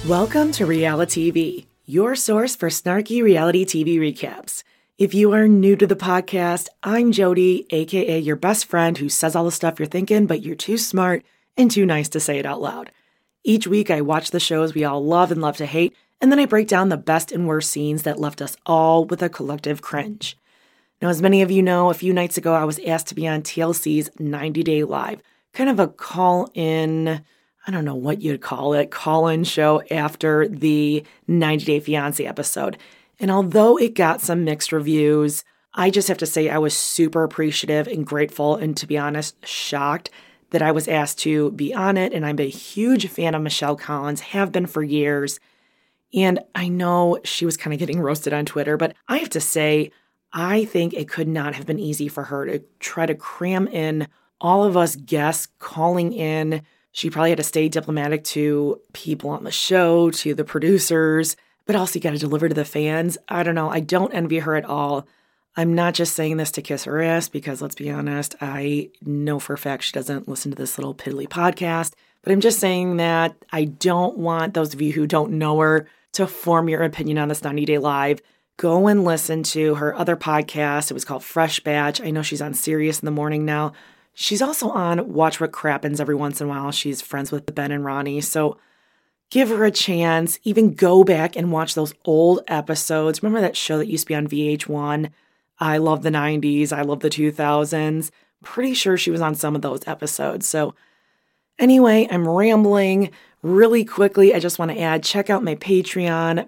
Welcome to Reality TV, your source for snarky reality TV recaps. If you are new to the podcast, I'm Jody, aka your best friend who says all the stuff you're thinking, but you're too smart and too nice to say it out loud. Each week I watch the shows we all love and love to hate, and then I break down the best and worst scenes that left us all with a collective cringe. Now, as many of you know, a few nights ago I was asked to be on TLC's 90 Day Live, kind of a call-in, I don't know what you'd call it, call-in show after the 90 Day Fiancé episode. And although it got some mixed reviews, I just have to say I was super appreciative and grateful and, to be honest, shocked that I was asked to be on it. And I'm a huge fan of Michelle Collins, have been for years. And I know she was kind of getting roasted on Twitter, but I have to say, I think it could not have been easy for her to try to cram in all of us guests calling in. She probably had to stay diplomatic to people on the show, to the producers, but also you got to deliver to the fans. I don't know. I don't envy her at all. I'm not just saying this to kiss her ass because, let's be honest, I know for a fact she doesn't listen to this little piddly podcast, but I'm just saying that I don't want those of you who don't know her to form your opinion on this 90 Day Live. Go and listen to her other podcast. It was called Fresh Batch. I know she's on Sirius in the morning now. She's also on Watch What Crappens every once in a while. She's friends with Ben and Ronnie. So give her a chance. Even go back and watch those old episodes. Remember that show that used to be on VH1? I love the 90s. I love the 2000s. Pretty sure she was on some of those episodes. So anyway, I'm rambling really quickly. I just want to add, check out my Patreon,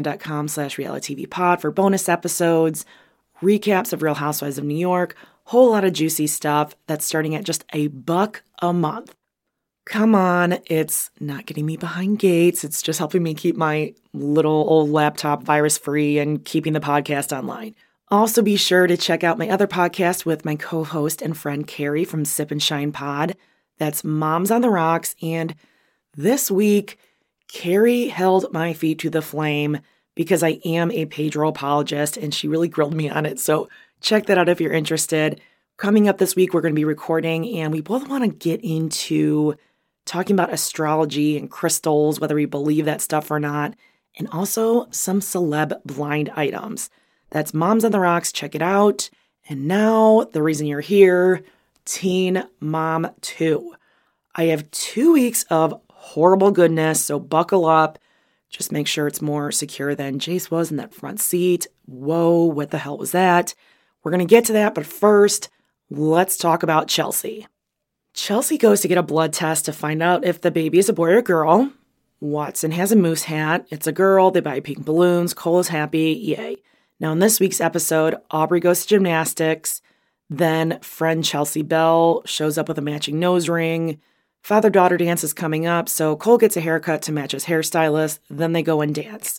patreon.com/realitytvpod for bonus episodes, recaps of Real Housewives of New York, whole lot of juicy stuff that's starting at just $1 a month. Come on, it's not getting me behind gates. It's just helping me keep my little old laptop virus-free and keeping the podcast online. Also, be sure to check out my other podcast with my co-host and friend Carrie from Sip and Shine Pod. That's Moms on the Rocks. And this week, Carrie held my feet to the flame because I am a Pedro apologist, and she really grilled me on it. So check that out if you're interested. Coming up this week, we're going to be recording, and we both want to get into talking about astrology and crystals, whether we believe that stuff or not, and also some celeb blind items. That's Moms on the Rocks. Check it out. And now, the reason you're here, Teen Mom 2. I have 2 weeks of horrible goodness, so buckle up. Just make sure it's more secure than Jace was in that front seat. Whoa, what the hell was that? We're going to get to that, but first, let's talk about Chelsea. Chelsea goes to get a blood test to find out if the baby is a boy or girl. Watson has a moose hat. It's a girl. They buy pink balloons. Cole is happy. Yay. Now, in this week's episode, Aubrey goes to gymnastics. Then friend Chelsea Bell shows up with a matching nose ring. Father-daughter dance is coming up, so Cole gets a haircut to match his hairstylist. Then they go and dance.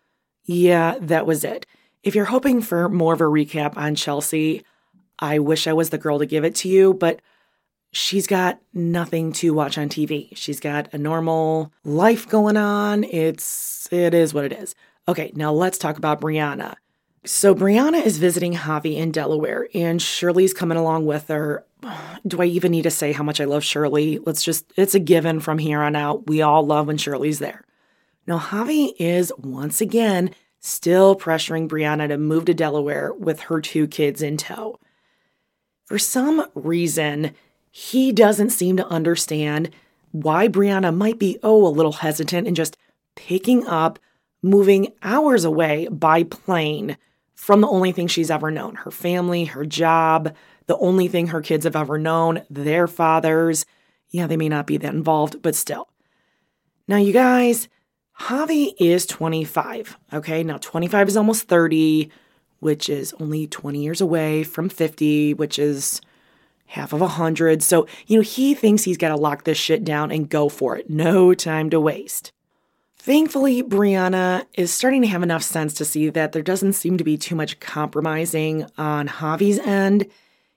Yeah, that was it. If you're hoping for more of a recap on Chelsea, I wish I was the girl to give it to you, but she's got nothing to watch on TV. She's got a normal life going on. It is what it is. Okay, now let's talk about Brianna. So Brianna is visiting Javi in Delaware, and Shirley's coming along with her. Do I even need to say how much I love Shirley? It's a given from here on out. We all love when Shirley's there. Now, Javi is once again still pressuring Brianna to move to Delaware with her 2 kids in tow. For some reason, he doesn't seem to understand why Brianna might be, a little hesitant in just picking up, moving hours away by plane from the only thing she's ever known, her family, her job, the only thing her kids have ever known, their fathers. Yeah, they may not be that involved, but still. Now, you guys, Javi is 25, okay? Now, 25 is almost 30, which is only 20 years away from 50, which is half of 100. So, he thinks he's got to lock this shit down and go for it. No time to waste. Thankfully, Brianna is starting to have enough sense to see that there doesn't seem to be too much compromising on Javi's end,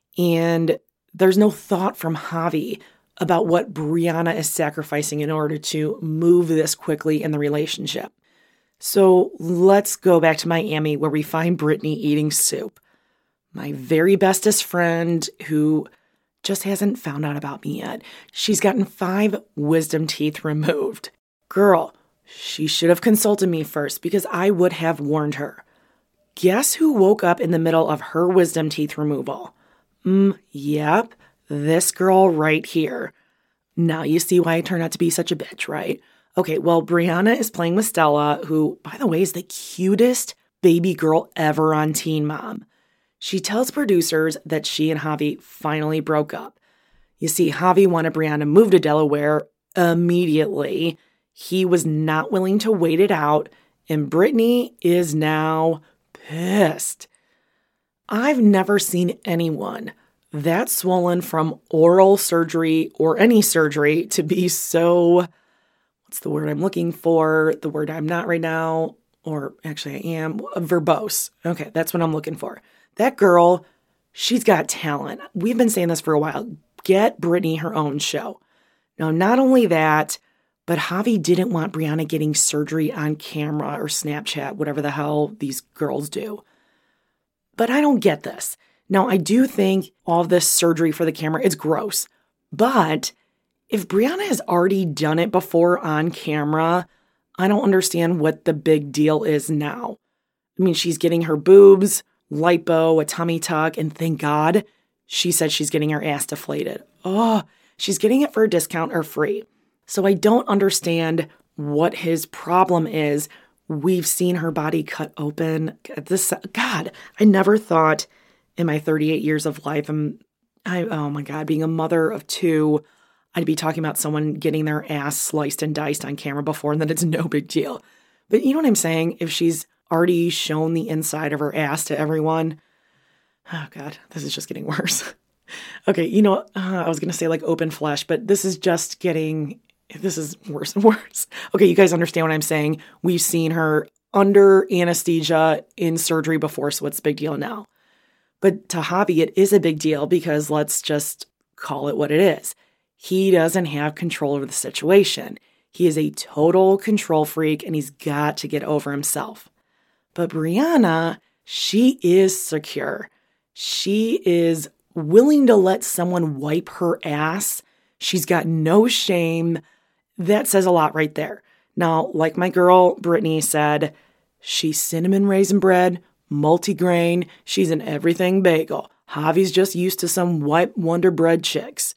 and there's no thought from Javi about what Brianna is sacrificing in order to move this quickly in the relationship. So let's go back to Miami, where we find Brittany eating soup. My very bestest friend who just hasn't found out about me yet. She's gotten 5 wisdom teeth removed. Girl, She should have consulted me first because I would have warned her. Guess who woke up in the middle of her wisdom teeth removal? Yep, this girl right here. Now you see why I turned out to be such a bitch, right? Okay, well, Brianna is playing with Stella, who, by the way, is the cutest baby girl ever on Teen Mom. She tells producers that she and Javi finally broke up. You see, Javi wanted Brianna to move to Delaware immediately. He was not willing to wait it out, and Brittany is now pissed. I've never seen anyone that swollen from oral surgery or any surgery to be so, what's the word I'm looking for? The word I'm not right now, or actually I am, verbose. Okay, that's what I'm looking for. That girl, she's got talent. We've been saying this for a while. Get Brittany her own show. Now, not only that, but Javi didn't want Brianna getting surgery on camera or Snapchat, whatever the hell these girls do. But I don't get this. Now, I do think all this surgery for the camera is gross. But if Brianna has already done it before on camera, I don't understand what the big deal is now. I mean, she's getting her boobs, lipo, a tummy tuck, and thank God she said she's getting her ass deflated. Oh, she's getting it for a discount or free. So I don't understand what his problem is. We've seen her body cut open. God, I never thought in my 38 years of life, oh my God, being a mother of two, I'd be talking about someone getting their ass sliced and diced on camera before, and then it's no big deal. But you know what I'm saying? If she's already shown the inside of her ass to everyone, oh God, this is just getting worse. Okay, I was going to say like open flesh, but this is worse and worse. Okay, you guys understand what I'm saying? We've seen her under anesthesia in surgery before, so what's the big deal now? But to Javi, it is a big deal because let's just call it what it is. He doesn't have control over the situation. He is a total control freak, and he's got to get over himself. But Brianna, she is secure. She is willing to let someone wipe her ass. She's got no shame. That says a lot right there. Now, like my girl Brittany said, she's cinnamon raisin bread, multigrain. She's an everything bagel. Javi's just used to some white Wonder Bread chicks.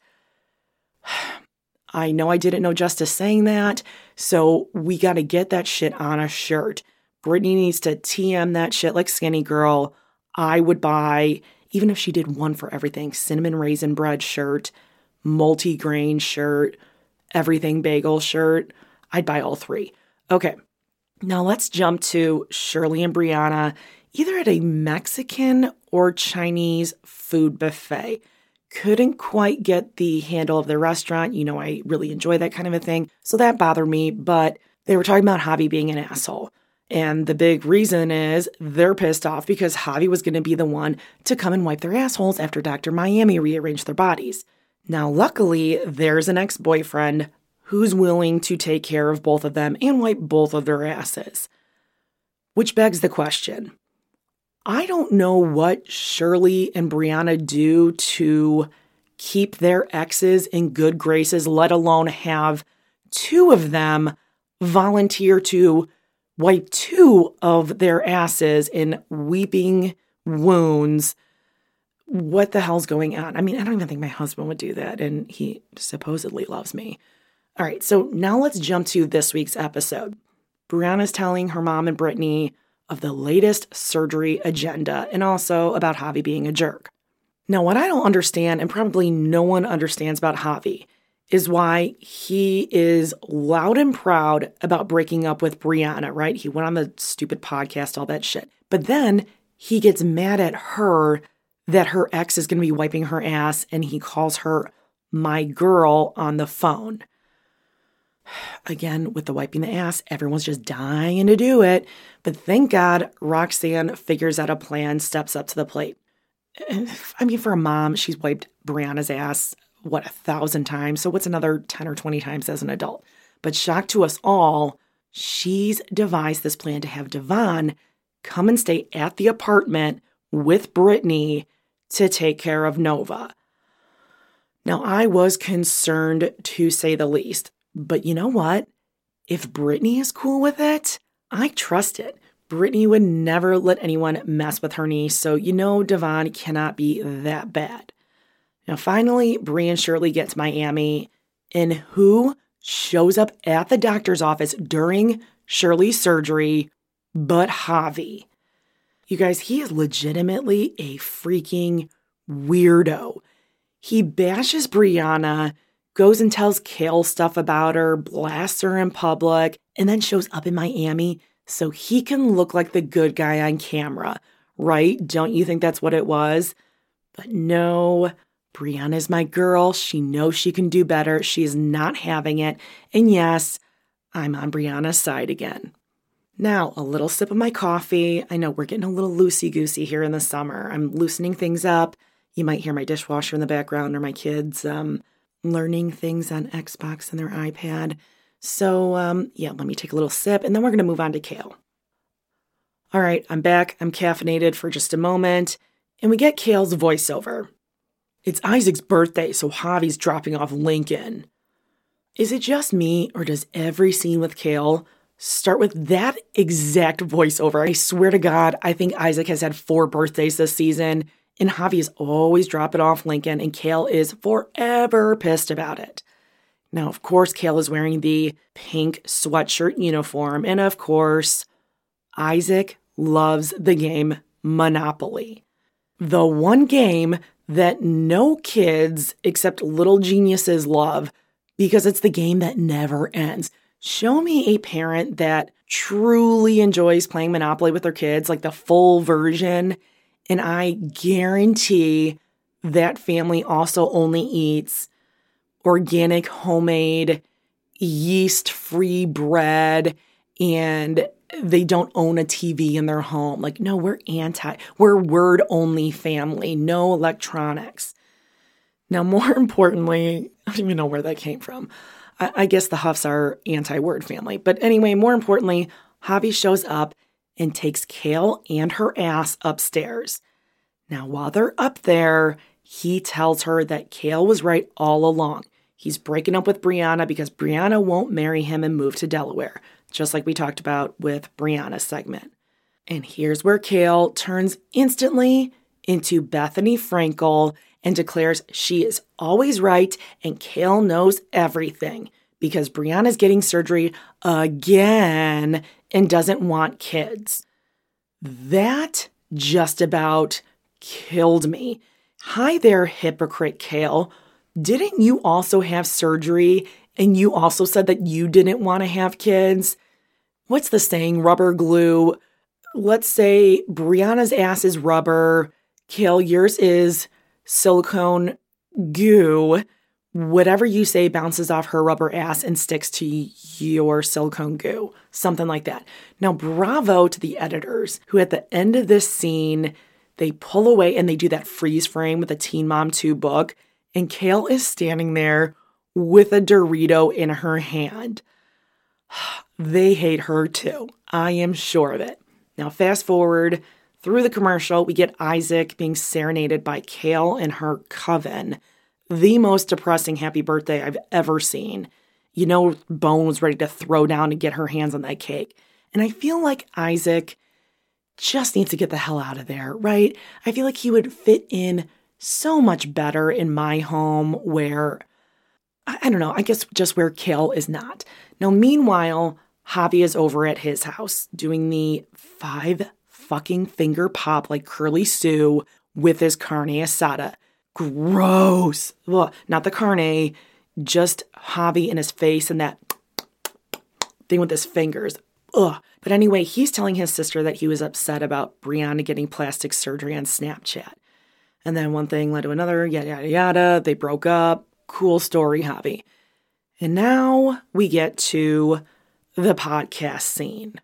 I know I didn't know justice saying that, so we got to get that shit on a shirt. Brittany needs to TM that shit like Skinny Girl. I would buy, even if she did one for everything, cinnamon raisin bread shirt, multi-grain shirt, everything bagel shirt. I'd buy all three. Okay, now let's jump to Shirley and Brianna, either at a Mexican or Chinese food buffet. Couldn't quite get the handle of the restaurant. I really enjoy that kind of a thing. So that bothered me, but they were talking about Javi being an asshole. And the big reason is they're pissed off because Javi was going to be the one to come and wipe their assholes after Dr. Miami rearranged their bodies. Now, luckily, there's an ex-boyfriend who's willing to take care of both of them and wipe both of their asses. Which begs the question. I don't know what Shirley and Brianna do to keep their exes in good graces, let alone have two of them volunteer to wipe two of their asses in weeping wounds. What the hell's going on? I mean, I don't even think my husband would do that, and he supposedly loves me. All right, so now let's jump to this week's episode. Brianna's telling her mom and Brittany of the latest surgery agenda and also about Javi being a jerk. Now, what I don't understand, and probably no one understands about Javi, is why he is loud and proud about breaking up with Brianna, right? He went on the stupid podcast, all that shit. But then he gets mad at her that her ex is going to be wiping her ass, and he calls her my girl on the phone. Again, with the wiping the ass, everyone's just dying to do it. But thank God Roxanne figures out a plan, steps up to the plate. I mean, for a mom, she's wiped Brianna's ass, 1,000 times? So what's another 10 or 20 times as an adult? But shock to us all, she's devised this plan to have Devon come and stay at the apartment with Brittany to take care of Nova. Now, I was concerned, to say the least. But you know what? If Brittany is cool with it, I trust it. Brittany would never let anyone mess with her niece, so Devon cannot be that bad. Now, finally, Bree and Shirley get to Miami, and who shows up at the doctor's office during Shirley's surgery but Javi? You guys, he is legitimately a freaking weirdo. He bashes Brianna, goes and tells Kale stuff about her, blasts her in public, and then shows up in Miami so he can look like the good guy on camera, right? Don't you think that's what it was? But no, Brianna's my girl. She knows she can do better. She is not having it. And yes, I'm on Brianna's side again. Now, a little sip of my coffee. I know we're getting a little loosey-goosey here in the summer. I'm loosening things up. You might hear my dishwasher in the background or my kids learning things on Xbox and their iPad. So, let me take a little sip, and then we're going to move on to Kale. All right, I'm back. I'm caffeinated for just a moment, and we get Kale's voiceover. It's Isaac's birthday, so Javi's dropping off Lincoln. Is it just me, or does every scene with Kale start with that exact voiceover? I swear to God, I think Isaac has had 4 birthdays this season, and Javi is always dropping off Lincoln, and Kale is forever pissed about it. Now, of course, Kale is wearing the pink sweatshirt uniform, and of course, Isaac loves the game Monopoly. The one game that no kids except little geniuses love because it's the game that never ends. Show me a parent that truly enjoys playing Monopoly with their kids, like the full version, and I guarantee that family also only eats organic, homemade, yeast-free bread, and they don't own a TV in their home. Like, no, we're word-only family, no electronics. Now, more importantly, I don't even know where that came from. I guess the Huffs are anti-word family. But anyway, more importantly, Javi shows up and takes Kale and her ass upstairs. Now, while they're up there, he tells her that Kale was right all along. He's breaking up with Brianna because Brianna won't marry him and move to Delaware, just like we talked about with Brianna's segment. And here's where Kale turns instantly into Bethany Frankel and declares she is always right and Kale knows everything because Brianna's getting surgery again and doesn't want kids. That just about killed me. Hi there, hypocrite Kale. Didn't you also have surgery and you also said that you didn't want to have kids? What's the saying? Rubber glue. Let's say Brianna's ass is rubber. Kale, yours is silicone goo. Whatever you say bounces off her rubber ass and sticks to your silicone goo. Something like that. Now, bravo to the editors who at the end of this scene, they pull away and they do that freeze frame with the Teen Mom 2 book. And Kale is standing there with a Dorito in her hand. They hate her too. I am sure of it. Now, fast forward through the commercial, we get Isaac being serenaded by Kale and her coven. The most depressing happy birthday I've ever seen. Bone was ready to throw down to get her hands on that cake. And I feel like Isaac just needs to get the hell out of there, right? I feel like he would fit in so much better in my home where, I don't know, I guess just where Kale is not. Now, meanwhile, Javi is over at his house doing the 5 fucking finger pop like Curly Sue with his carne asada. Gross. Ugh, not the carne, just Javi in his face and that thing with his fingers. Ugh. But anyway, he's telling his sister that he was upset about Brianna getting plastic surgery on Snapchat. And then one thing led to another, yada, yada, yada. They broke up. Cool story, Javi. And now we get to the podcast scene.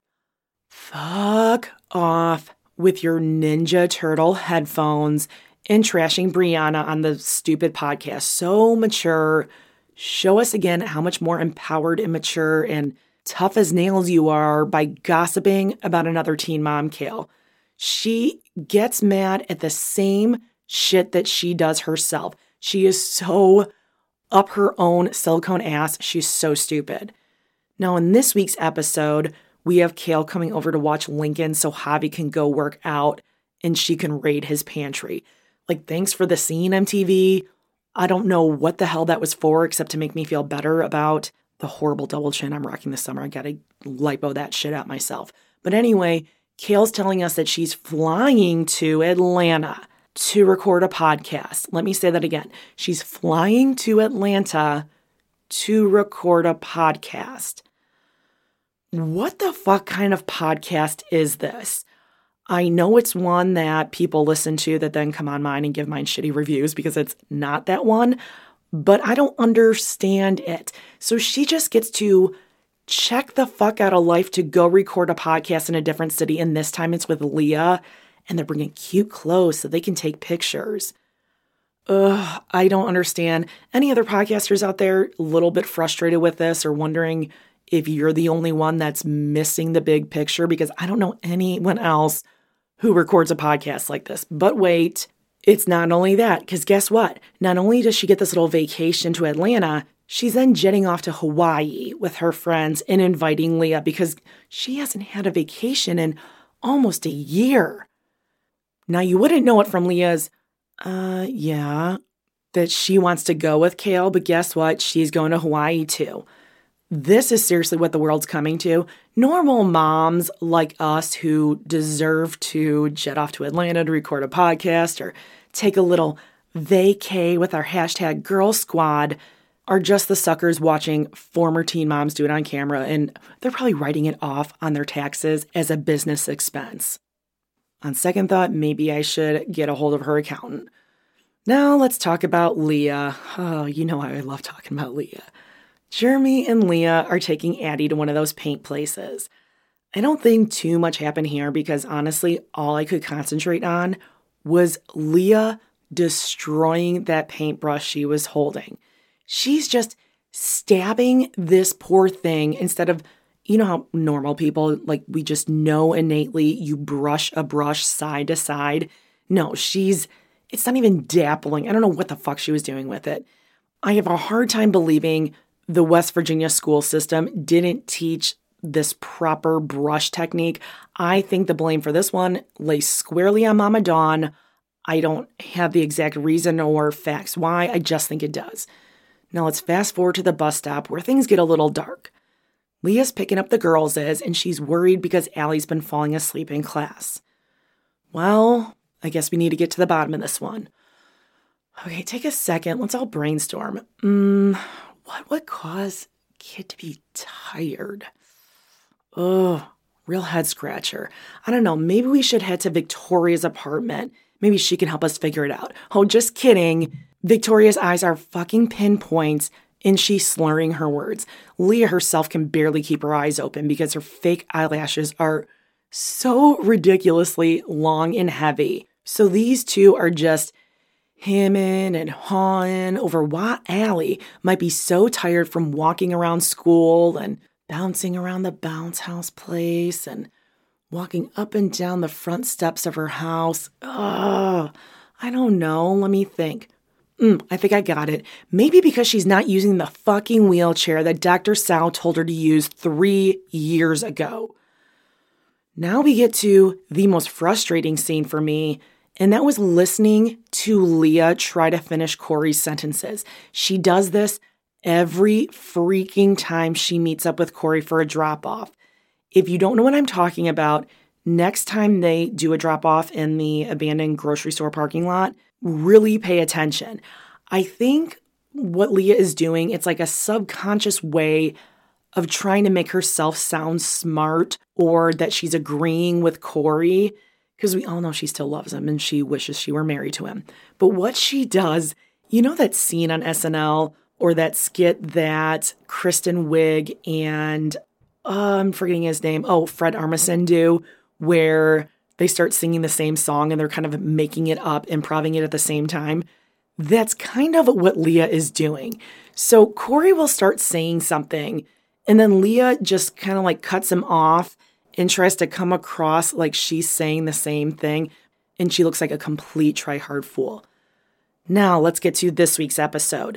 Fuck off with your Ninja Turtle headphones and trashing Brianna on the stupid podcast. So mature. Show us again how much more empowered and mature and tough as nails you are by gossiping about another teen mom, Kale. She gets mad at the same shit that she does herself. She is so up her own silicone ass. She's so stupid. Now, in this week's episode, we have Kale coming over to watch Lincoln so Javi can go work out and she can raid his pantry. Like, thanks for the scene, MTV. I don't know what the hell that was for except to make me feel better about the horrible double chin I'm rocking this summer. I gotta lipo that shit out myself. But anyway, Kale's telling us that she's flying to Atlanta to record a podcast. Let me say that again. She's flying to Atlanta to record a podcast. What the fuck kind of podcast is this? I know it's one that people listen to that then come on mine and give mine shitty reviews because it's not that one, but I don't understand it. So she just gets to check the fuck out of life to go record a podcast in a different city, and this time it's with Leah, and they're bringing cute clothes so they can take pictures. Ugh, I don't understand. Any other podcasters out there a little bit frustrated with this or wondering if you're the only one that's missing the big picture? Because I don't know anyone else who records a podcast like this. But wait, it's not only that, because guess what? Not only does she get this little vacation to Atlanta, she's then jetting off to Hawaii with her friends and inviting Leah because she hasn't had a vacation in almost a year. Now, you wouldn't know it from Leah's, yeah, that she wants to go with Kale, but guess what? She's going to Hawaii too. This is seriously what the world's coming to. Normal moms like us who deserve to jet off to Atlanta to record a podcast or take a little vacay with our hashtag Girl Squad are just the suckers watching former teen moms do it on camera, and they're probably writing it off on their taxes as a business expense. On second thought, maybe I should get a hold of her accountant. Now let's talk about Leah. Oh, you know I love talking about Leah. Jeremy and Leah are taking Addie to one of those paint places. I don't think too much happened here because honestly, all I could concentrate on was Leah destroying that paintbrush she was holding. She's just stabbing this poor thing instead of, you know how normal people, like we just know innately you brush a brush side to side. No, it's not even dappling. I don't know what the fuck she was doing with it. I have a hard time believing the West Virginia school system didn't teach this proper brush technique. I think the blame for this one lays squarely on Mama Dawn. I don't have the exact reason or facts why. I just think it does. Now let's fast forward to the bus stop where things get a little dark. Leah's picking up the girls' and she's worried because Allie's been falling asleep in class. Well, I guess we need to get to the bottom of this one. Okay, take a second. Let's all brainstorm. What would cause Kid to be tired? Ugh, real head scratcher. I don't know. Maybe we should head to Victoria's apartment. Maybe she can help us figure it out. Oh, just kidding. Victoria's eyes are fucking pinpoints and she's slurring her words. Leah herself can barely keep her eyes open because her fake eyelashes are so ridiculously long and heavy. So these two are just hemming and hawing over why Allie might be so tired from walking around school and bouncing around the bounce house place and walking up and down the front steps of her house. Ugh, I don't know. Let me think. I think I got it. Maybe because she's not using the fucking wheelchair that Dr. Sal told her to use 3 years ago. Now we get to the most frustrating scene for me, and that was listening to Leah try to finish Corey's sentences. She does this every freaking time she meets up with Corey for a drop-off. If you don't know what I'm talking about, next time they do a drop-off in the abandoned grocery store parking lot, really pay attention. I think what Leah is doing, it's like a subconscious way of trying to make herself sound smart or that she's agreeing with Corey, because we all know she still loves him and she wishes she were married to him. But what she does, you know that scene on SNL or that skit that Kristen Wiig and, I'm forgetting his name, Fred Armisen do, where they start singing the same song and they're kind of making it up, improvising it at the same time? That's kind of what Leah is doing. So Corey will start saying something and then Leah just kind of like cuts him off and tries to come across like she's saying the same thing, and she looks like a complete try-hard fool. Now let's get to this week's episode.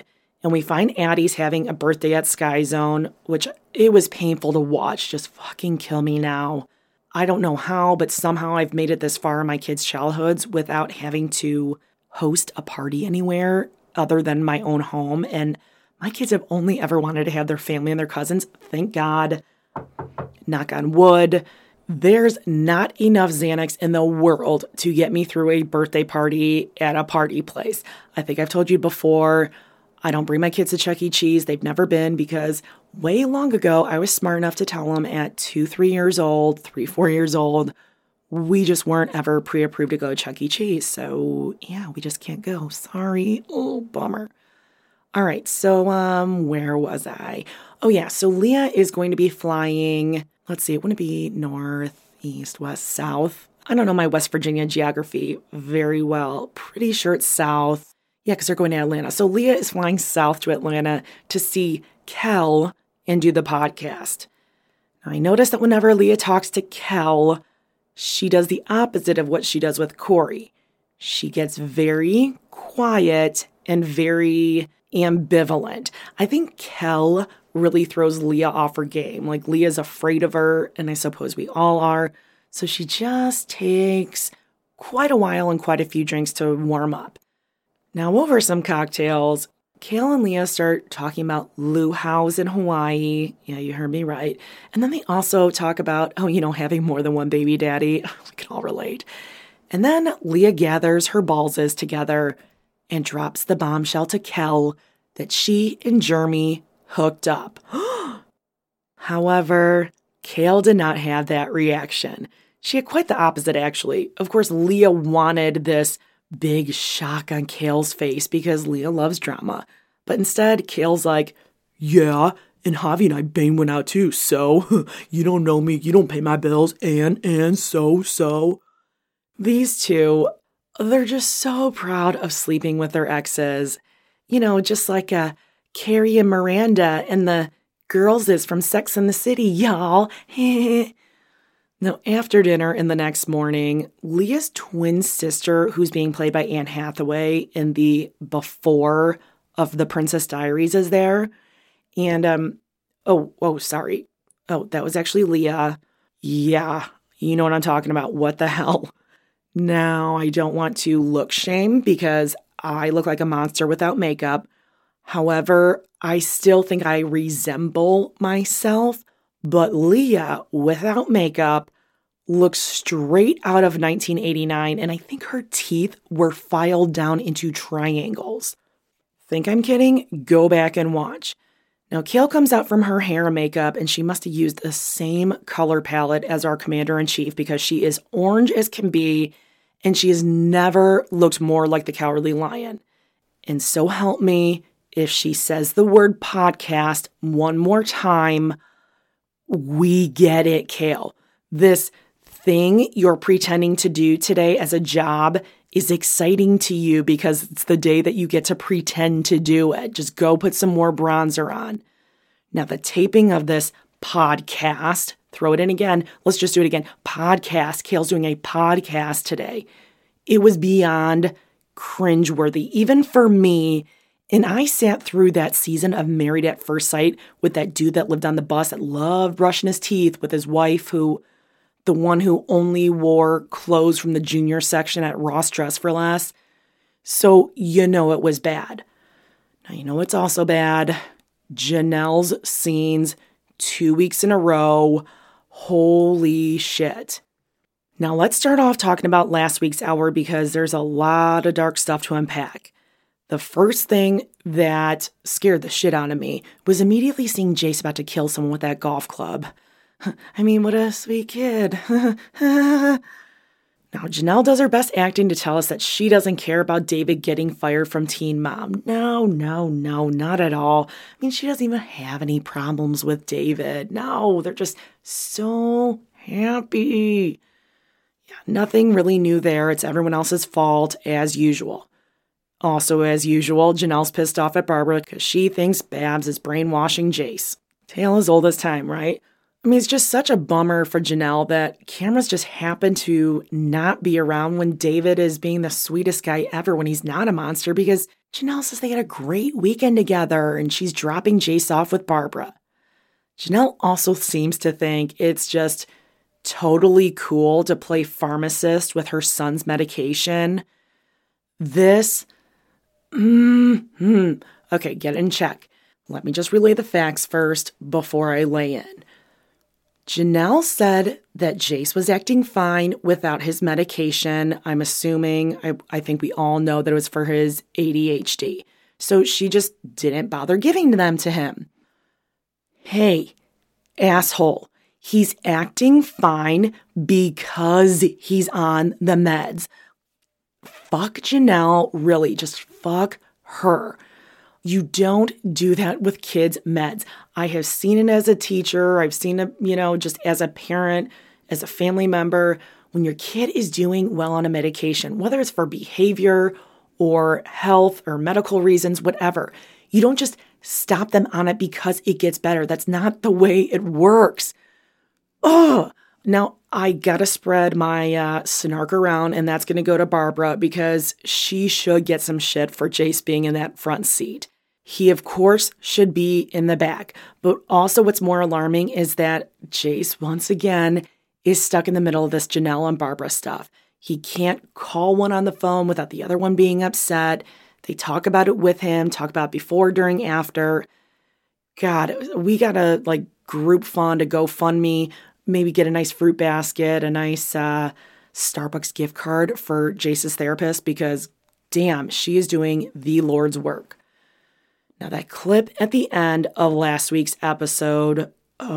And we find Addie's having a birthday at Sky Zone, which it was painful to watch. Just fucking kill me now. I don't know how, but somehow I've made it this far in my kids' childhoods without having to host a party anywhere other than my own home. And my kids have only ever wanted to have their family and their cousins. Thank God. Knock on wood. There's not enough Xanax in the world to get me through a birthday party at a party place. I think I've told you before, I don't bring my kids to Chuck E. Cheese. They've never been because way long ago, I was smart enough to tell them at 2, 3 years old, 3, 4 years old, we just weren't ever pre-approved to go to Chuck E. Cheese. So yeah, we just can't go. Sorry. Oh, bummer. All right. So where was I? Oh yeah. So Leah is going to be flying. Let's see. It wouldn't be north, east, west, south. I don't know my West Virginia geography very well. Pretty sure it's south. Yeah, because they're going to Atlanta. So Leah is flying south to Atlanta to see Kel and do the podcast. Now, I noticed that whenever Leah talks to Kel, she does the opposite of what she does with Corey. She gets very quiet and very ambivalent. I think Kel really throws Leah off her game. Like, Leah's afraid of her, and I suppose we all are. So she just takes quite a while and quite a few drinks to warm up. Now, over some cocktails, Kel and Leah start talking about luau's in Hawaii. Yeah, you heard me right. And then they also talk about, having more than one baby daddy. We can all relate. And then Leah gathers her ballses together and drops the bombshell to Kel that she and Jeremy hooked up. However, Kel did not have that reaction. She had quite the opposite, actually. Of course, Leah wanted this big shock on Kel's face because Leah loves drama. But instead, Kel's like, yeah, and Javi and I bang went out too, so you don't know me, you don't pay my bills, and so. These two, they're just so proud of sleeping with their exes. Just like Carrie and Miranda and the girls is from Sex and the City, y'all. Now, after dinner and the next morning, Leah's twin sister, who's being played by Anne Hathaway in the before of The Princess Diaries, is there. And, sorry. Oh, that was actually Leah. Yeah, you know what I'm talking about. What the hell? Now, I don't want to look shame because I look like a monster without makeup. However, I still think I resemble myself. But Leah, without makeup, looks straight out of 1989, and I think her teeth were filed down into triangles. Think I'm kidding? Go back and watch. Now, Kel comes out from her hair and makeup, and she must have used the same color palette as our commander-in-chief because she is orange as can be, and she has never looked more like the Cowardly Lion. And so help me, if she says the word podcast one more time, we get it, Kel. This thing you're pretending to do today as a job is exciting to you because it's the day that you get to pretend to do it. Just go put some more bronzer on. Now, the taping of this podcast, throw it in again. Let's just do it again. Podcast. Kel's doing a podcast today. It was beyond cringeworthy, even for me. And I sat through that season of Married at First Sight with that dude that lived on the bus that loved brushing his teeth with his wife, the one who only wore clothes from the junior section at Ross Dress for Less. So it was bad. Now it's also bad. Janelle's scenes 2 weeks in a row. Holy shit. Now let's start off talking about last week's hour because there's a lot of dark stuff to unpack. The first thing that scared the shit out of me was immediately seeing Jace about to kill someone with that golf club. I mean, what a sweet kid. Now, Janelle does her best acting to tell us that she doesn't care about David getting fired from Teen Mom. No, not at all. I mean, she doesn't even have any problems with David. No, they're just so happy. Yeah, nothing really new there. It's everyone else's fault, as usual. Also, as usual, Janelle's pissed off at Barbara because she thinks Babs is brainwashing Jace. Tale as old as time, right? I mean, it's just such a bummer for Janelle that cameras just happen to not be around when David is being the sweetest guy ever when he's not a monster, because Janelle says they had a great weekend together and she's dropping Jace off with Barbara. Janelle also seems to think it's just totally cool to play pharmacist with her son's medication. This, okay, get it in check. Let me just relay the facts first before I lay in. Janelle said that Jace was acting fine without his medication. I'm assuming, I think we all know that it was for his ADHD. So she just didn't bother giving them to him. Hey, asshole, he's acting fine because he's on the meds. Fuck Janelle, really, just fuck her. You don't do that with kids' meds. I have seen it as a teacher. I've seen it, just as a parent, as a family member. When your kid is doing well on a medication, whether it's for behavior or health or medical reasons, whatever, you don't just stop them on it because it gets better. That's not the way it works. Oh, now I gotta spread my snark around, and that's gonna go to Barbara because she should get some shit for Jace being in that front seat. He, of course, should be in the back. But also what's more alarming is that Jace, once again, is stuck in the middle of this Janelle and Barbara stuff. He can't call one on the phone without the other one being upset. They talk about it with him, talk about it before, during, after. God, we gotta group fund a GoFundMe, maybe get a nice fruit basket, a nice Starbucks gift card for Jace's therapist because, damn, she is doing the Lord's work. Now, that clip at the end of last week's episode,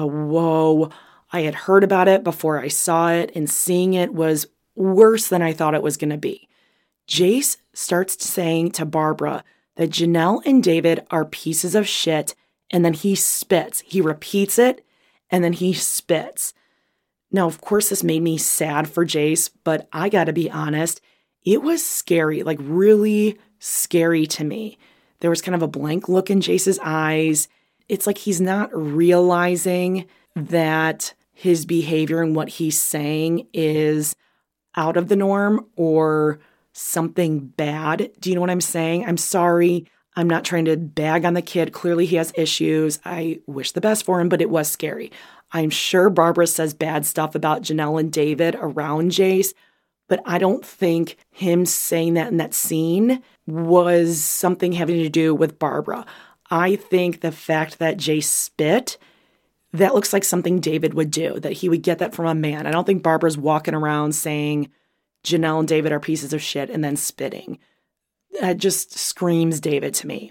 whoa, I had heard about it before I saw it, and seeing it was worse than I thought it was going to be. Jace starts saying to Barbara that Janelle and David are pieces of shit, and then he spits. He repeats it, and then he spits. Now, of course, this made me sad for Jace, but I gotta be honest, it was scary, really scary to me. There was kind of a blank look in Jace's eyes. It's like he's not realizing that his behavior and what he's saying is out of the norm or something bad. Do you know what I'm saying? I'm sorry. I'm not trying to bag on the kid. Clearly he has issues. I wish the best for him, but it was scary. I'm sure Barbara says bad stuff about Janelle and David around Jace, but I don't think him saying that in that scene was something having to do with Barbara. I think the fact that Jace spit, that looks like something David would do, that he would get that from a man. I don't think Barbara's walking around saying Janelle and David are pieces of shit and then spitting. That just screams David to me.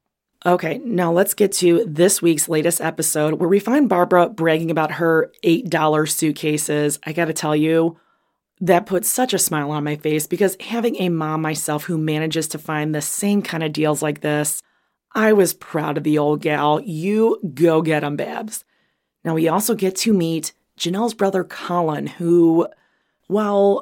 Okay, now let's get to this week's latest episode where we find Barbara bragging about her $8 suitcases. I gotta tell you, that put such a smile on my face because having a mom myself who manages to find the same kind of deals like this, I was proud of the old gal. You go get 'em, Babs. Now we also get to meet Janelle's brother Colin, who, well,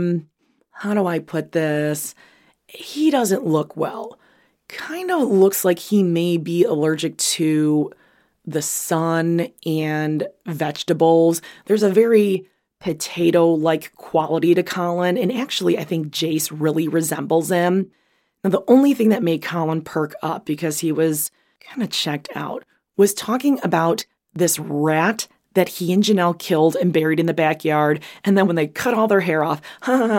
how do I put this? He doesn't look well. Kind of looks like he may be allergic to the sun and vegetables. There's a very potato-like quality to Colin, and actually I think Jace really resembles him. Now the only thing that made Colin perk up, because he was kind of checked out, was talking about this rat that he and Janelle killed and buried in the backyard, and then when they cut all their hair off,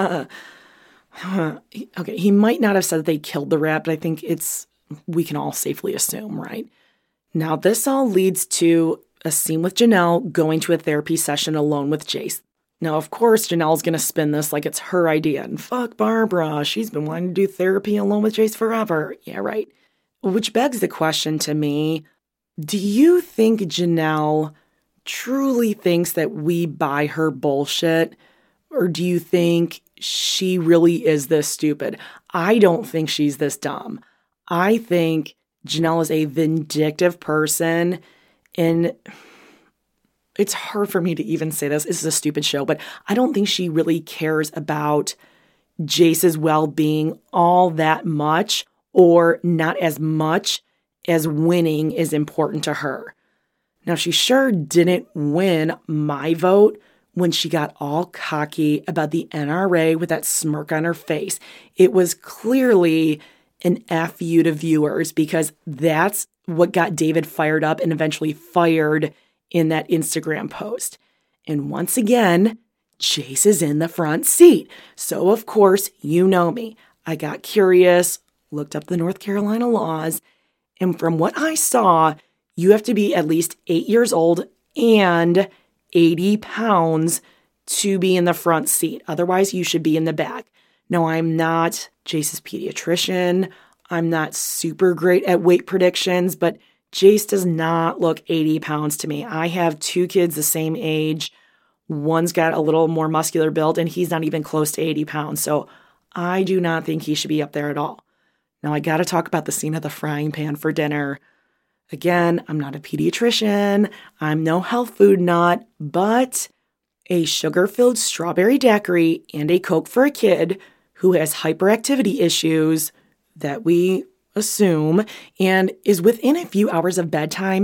okay, he might not have said that they killed the rat, but I think we can all safely assume, right? Now this all leads to a scene with Janelle going to a therapy session alone with Jace. Now, of course, Janelle's going to spin this like it's her idea. And fuck Barbara, she's been wanting to do therapy alone with Jace forever. Yeah, right. Which begs the question to me, do you think Janelle truly thinks that we buy her bullshit? Or do you think she really is this stupid? I don't think she's this dumb. I think Janelle is a vindictive person, and it's hard for me to even say this. This is a stupid show, but I don't think she really cares about Jace's well-being all that much, or not as much as winning is important to her. Now, she sure didn't win my vote when she got all cocky about the NRA with that smirk on her face. It was clearly an F you to viewers because that's what got David fired up and eventually fired in that Instagram post. And once again, Jace is in the front seat. So, of course, you know me. I got curious, looked up the North Carolina laws, and from what I saw, you have to be at least 8 years old and 80 pounds to be in the front seat. Otherwise, you should be in the back. No, I'm not Jace's pediatrician. I'm not super great at weight predictions, but Jace does not look 80 pounds to me. I have 2 kids the same age. One's got a little more muscular build, and he's not even close to 80 pounds. So I do not think he should be up there at all. Now, I got to talk about the scene of the frying pan for dinner. Again, I'm not a pediatrician. I'm no health food nut, but a sugar-filled strawberry daiquiri and a Coke for a kid who has hyperactivity issues that we assume and is within a few hours of bedtime,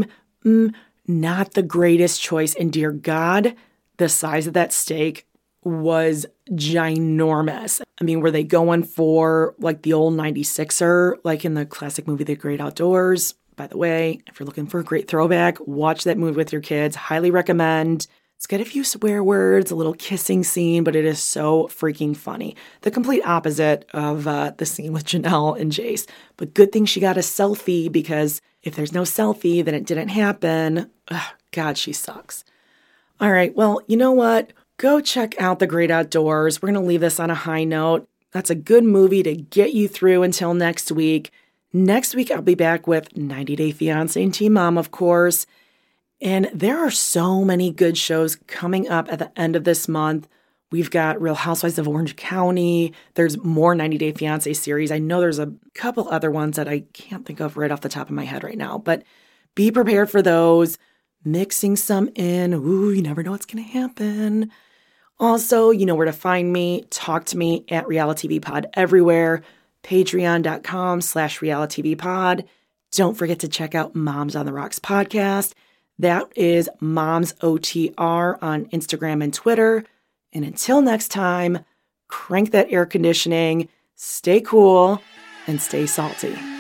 not the greatest choice. And dear God, the size of that steak was ginormous. I mean, were they going for like the old 96er, like in the classic movie, The Great Outdoors? By the way, if you're looking for a great throwback, watch that movie with your kids. Highly recommend. It's got a few swear words, a little kissing scene, but it is so freaking funny. The complete opposite of the scene with Janelle and Jace. But good thing she got a selfie, because if there's no selfie, then it didn't happen. Ugh, God, she sucks. All right, well, you know what? Go check out The Great Outdoors. We're going to leave this on a high note. That's a good movie to get you through until next week. Next week, I'll be back with 90 Day Fiancé and Teen Mom, of course. And there are so many good shows coming up at the end of this month. We've got Real Housewives of Orange County. There's more 90 Day Fiancé series. I know there's a couple other ones that I can't think of right off the top of my head right now. But be prepared for those. Mixing some in. Ooh, you never know what's going to happen. Also, you know where to find me. Talk to me at RealityTVPod everywhere. Patreon.com/RealityTVPod. Don't forget to check out Moms on the Rocks podcast. That is Moms OTR on Instagram and Twitter. And until next time, crank that air conditioning, stay cool, and stay salty.